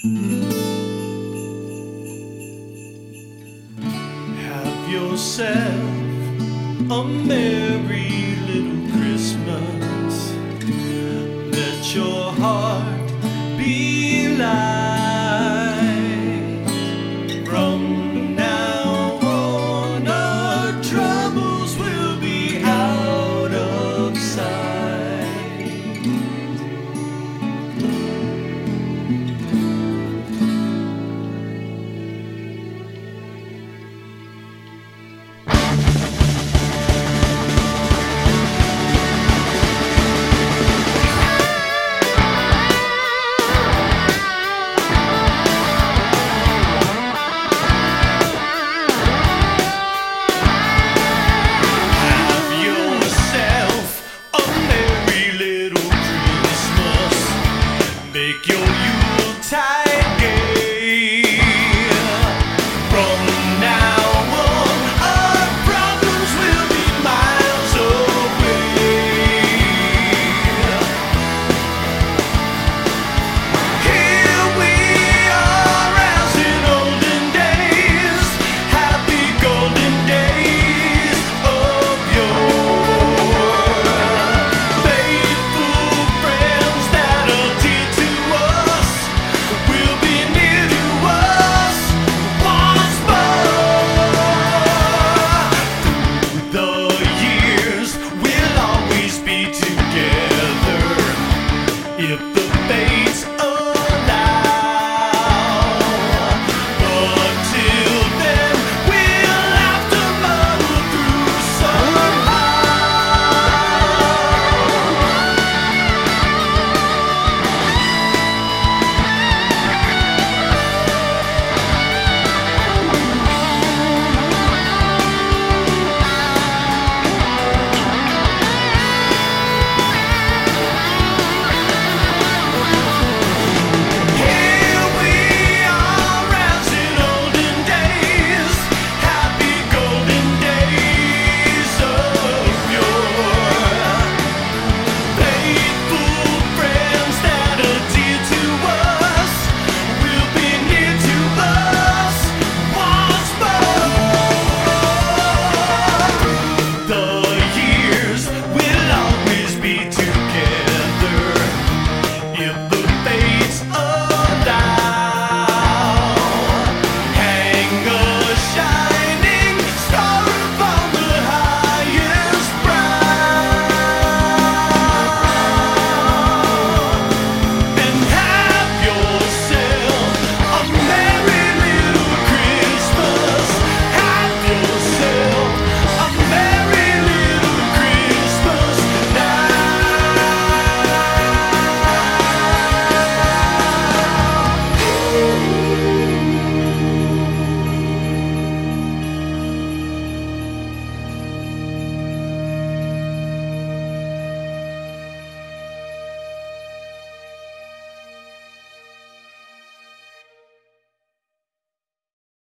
Have yourself a merry little Christmas. Let your heart be light. From now on, our troubles will be out of sight. Make your Yuletide gay. From now on, our problems will be miles away. Here we are as in olden days, happy golden days of yore. Faithful friends that are dear to us will be near to us once more. Through the years, we'll always be together if the